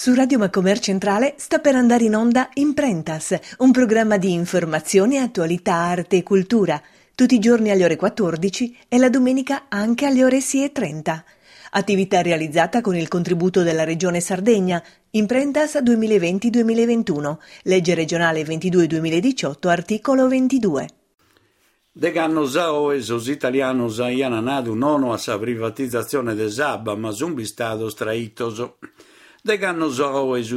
Su Radio Macomer Centrale sta per andare in onda Imprentas, un programma di informazione, attualità, arte e cultura, tutti i giorni alle ore 14 e la domenica anche alle ore 6:30. Attività realizzata con il contributo della Regione Sardegna, Imprentas 2020-2021, legge regionale 22-2018, articolo 22. Deganno esos italianos ian anadu nono a sa privatizzazione de Sabba, ma zumbi stato straitoso. Deganno esu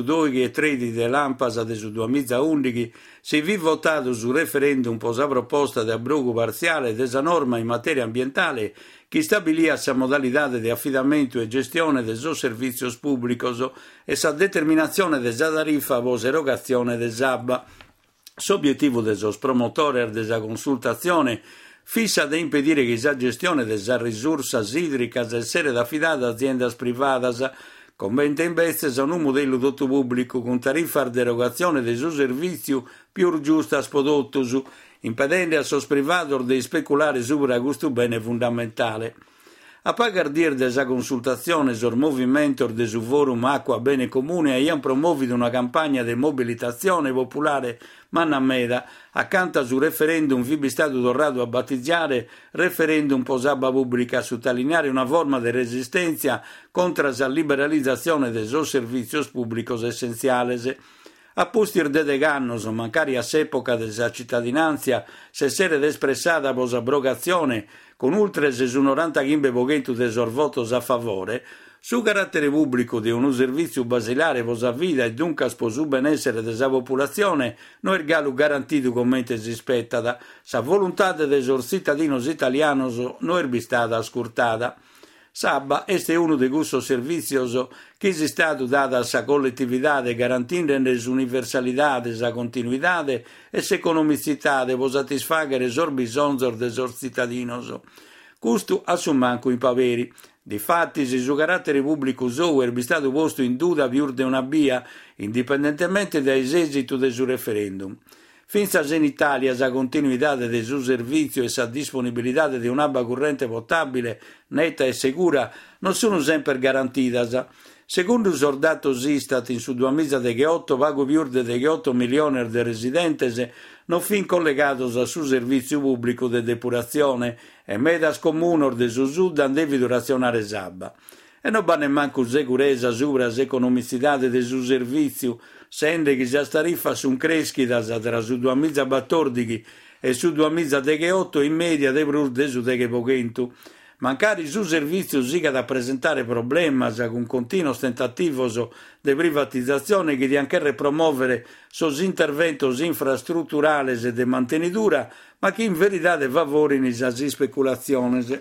2 de Lampasa de su 2011 si vi votato su referendum posa proposta de abrogo parziale desa norma in materia ambientale che stabilia sa modalità di affidamento e gestione de so servizios públicos e sa determinazione de sa tarifa vos erogazione de Sabba. S'obiettivo de sos promotores de sa consultazione fissa de impedire che sa gestione de sa risorsa idricas essere affidata a aziendas privadas, convente invece a un modello tutto pubblico con tariffa di erogazione del suo servizio più giusta spodottus, impedendo a sos privados di speculare sopra questo bene fondamentale. A pagar dir de sa consultazione sul movimento de su forum Acqua Bene Comune abbiamo promovido una campagna di mobilitazione popolare mannameda accanto su referendum vi stato tornato a battezzare referendum posabba pubblica a sottolineare una forma di resistenza contro la liberalizzazione dei suoi servizi pubblici essenziali. A postir de degannos, mancari a s'epoca de sa cittadinanza, se sere espressata pos abrogazione, con ultres su 95% de sos votos a favore, su carattere pubblico di un servizio basilare pos a vita e dunque po su benessere de sa popolazione, no ergalu garantito commente si spettata, sa volontà de sos cittadinos italianos no erbi stata ascurtata. Sabba este uno de questi servizi che è stato dato a sa collettività garantendo sa universalità, sa continuità e sa economicità per soddisfare i bisogni dei cittadinos. Questo a su manco in paveri. Difatti, se su carattere pubblico suo è stato posto in duda più di una via, indipendentemente dai esiti del suo referendum. Finza in Italia sa continuità del suo servizio e sa disponibilità di un'acqua corrente potabile, netta e sicura non sono sempre garantite. Secondo i datos Istat, in su 2018 pago più di 8 milioni di residenti non fin collegati al suo servizio pubblico di depurazione e medas comunor del suo sud hanno devido razionare Sabba. E non va neanche sicurezza sopra l'economicità del suo servizio, sende che già tariffa sono crescite tra su 2014 e su 2018 in media di più di su che pochento. Mancare su servizio siga da presentare problemi con continuo tentativo di privatizzazione che di anche promuovere sos interventi infrastrutturali e di mantenitura, ma che in verità favoriscono la speculazione.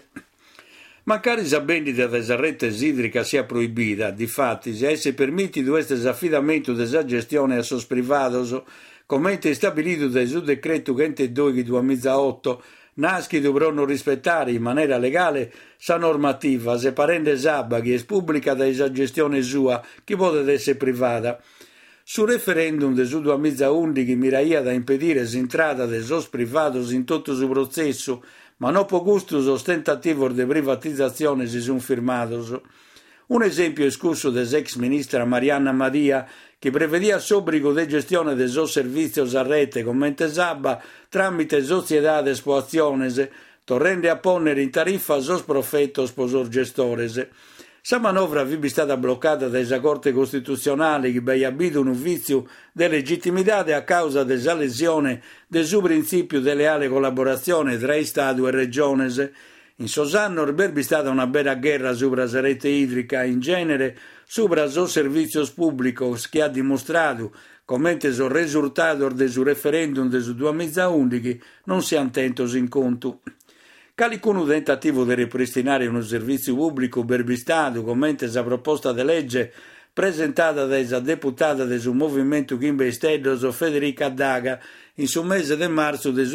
Mancari sa vendita della rete idrica sia proibita, difatti, se esse permitido questo affidamento della gestione a sos privados, come è stabilito dal suo decreto 22 di 2008, nasce dovranno rispettare in maniera legale sa normativa, se parente Sabba che è pubblica dalla gestione sua, che può essere privata. Su referendum del 2011 che miraia da impedire l'entrata dei sos privados in tutto il processo, ma non po' gusto sos tentativos di privatizzazione si sono firmatos. Un esempio escurso dell'ex ministra Marianna Madia, che prevedia s'obbligo di gestione dei sos servizios a rete come Sabba tramite sociedades po acciones, torrende a ponere in tariffa sos profetos po sos gestores. Sa manovra avrebbe stata bloccata dalla Corte Costituzionale che aveva abito un vizio di legittimità a causa della lesione del suo principio di leale collaborazione tra Stato e Regione. In sosanno avrebbe stata una vera guerra sopra la rete idrica in genere, sopra il servizio pubblico che ha dimostrato, come il risultato del suo referendum del 2011, non si ha tenuto in conto. Calicuno tentativo di ripristinare un servizio pubblico berbistato, come la proposta di legge presentata dalla deputata del suo movimento Kimbe Steddos Federica Daga in su mese di marzo del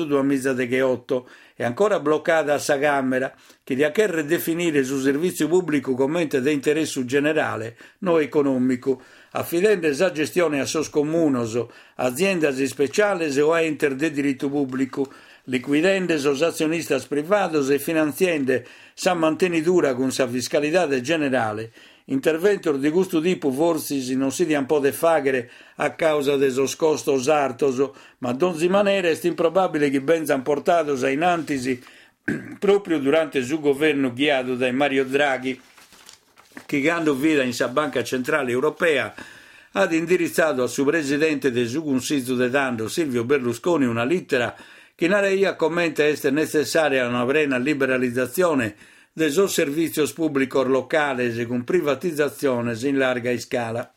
2018 è ancora bloccata a sa Camera, che di a che ridefinire il suo servizio pubblico come di interesse generale, non economico, affidando la gestione a sos comunos, aziende speciali o a enter di diritto pubblico, liquidando sos azionistas privados e finanziando sa mantenitura con sa fiscalità generale, intervento di gusto tipo forse non si dia un po' de fagere a causa de sos costos artoso, ma d'onzi manera è improbabile che benzan portados in antisi proprio durante il suo governo guidato da Mario Draghi, che dando vita in sa Banca Centrale Europea ha indirizzato al suo presidente del suo Consiglio de Dando, Silvio Berlusconi, una lettera che in area commenta essere necessaria una plena liberalizzazione dei suoi servizi pubblici locali con privatizzazione in larga scala.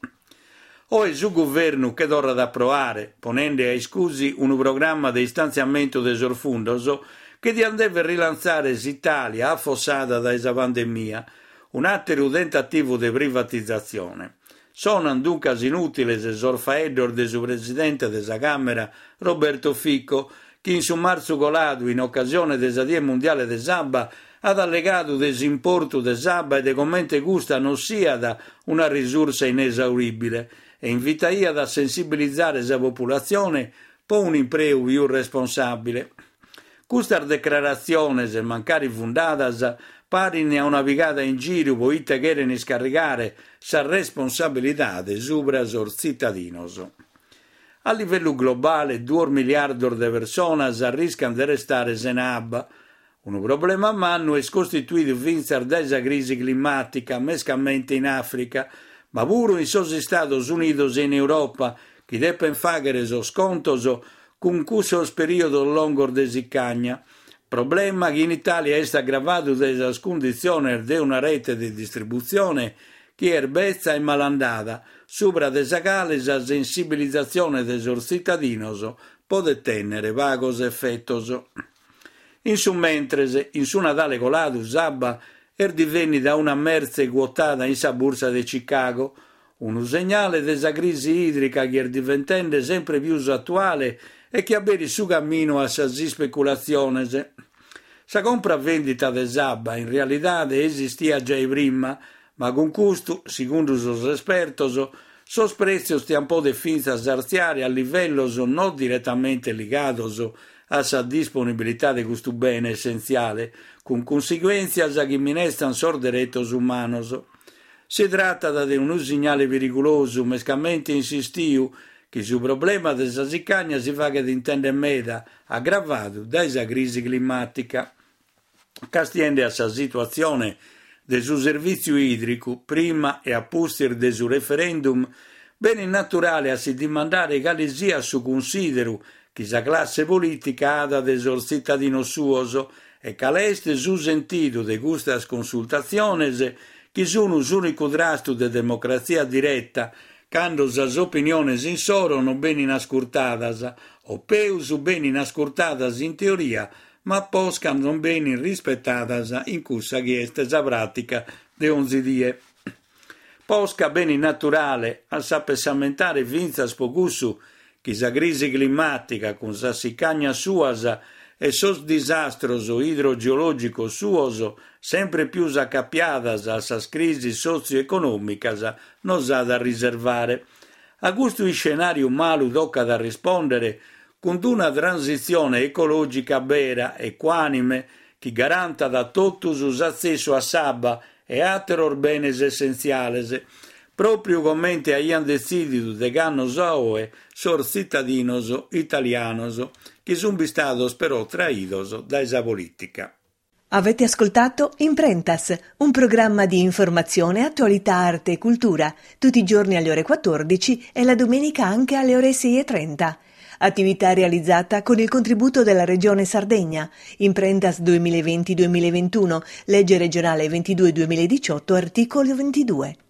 O il suo governo che dovrà approvare, ponendo ai scusi un programma di stanziamento dei sorfundos che deve rilanciare l'Italia affossata da questa pandemia, un altro tentativo di privatizzazione. Sono dunque inutili le sorfaedor del suo presidente della Camera, Roberto Fico, che in su marzo colato, in occasione del Dia Mondiale de Sabba, ha allegato desimporto de Sabba e de commente gusta non sia da una risorsa inesauribile e invita a sensibilizzare la popolazione per un imprego più responsabile. Questa dichiarazione, se mancari fundadas, pari a una picata in giro poiché quieren scaricare sa responsabilità sopra sos cittadinos. A livello globale, 2 miliardi di persone rischiano di restare senza acqua. Un problema a mano è costituito vincer dalla crisi climatica, mescamente in Africa, ma pure in sos Stati Uniti e in Europa, che devono fare sos contos con questo periodo lungo di sicagna. Problema che in Italia è aggravato dalla condizione di una rete di distribuzione che è bezza e malandata, sopra desa quale la sensibilizzazione dei cittadinos può tenere vagos effettos. In su mentre, in su Natale colato, Sabba divenni da una merce quotata in sa borsa di Chicago, un segnale della crisi idrica che è diventando sempre più attuale e che avveri su cammino a sa speculazione. Sa compra-vendita de Sabba in realtà esistia già prima, ma con questo, secondo os espertos, sos prezzi stiano un po' definiti sarziare a livello non direttamente legados a sa disponibilità di questo bene essenziale, con conseguenze che minestan sorderetos umanos. Si tratta di un segnale pericoloso, mescamente insistiu, che sul problema della sicagna si fa che intende meda, aggravato dalla crisi climatica. Castiende a sa situazione del suo servizio idrico, prima e a posterior del suo referendum, bene naturale a si dimandare quale sia su considero che sa classe politica ha dei suoi cittadini suos e quale è su sentito de queste consultazioni che sono l'unico trasto de democrazia diretta quando le opinioni in soro non ben inascoltadas o peus ben inascoltadas in teoria ma posca non ben rispettadas in cussa che è la pratica de 11 die. Posca bene naturale a sapessamentare vinzas pocussu che sa crisi climatica con sa sicagna suasa e sos disastros idrogeologicos suos sempre più accappiadas a sa crisi socio-economicas nos ha da riservare. A questo scenario malo tocca da rispondere con una transizione ecologica vera, equanime, che garanta da totus l'accesso a sabba e altri beni essenziali, proprio come abbiamo deciso de gannos oe sor cittadinos italianos, che sono stati però traídos dalla politica. Avete ascoltato Imprentas, un programma di informazione, attualità, arte e cultura, tutti i giorni alle ore 14 e la domenica anche alle ore 6:30. Attività realizzata con il contributo della Regione Sardegna. Imprentas 2020-2021, legge regionale 22-2018, articolo 22.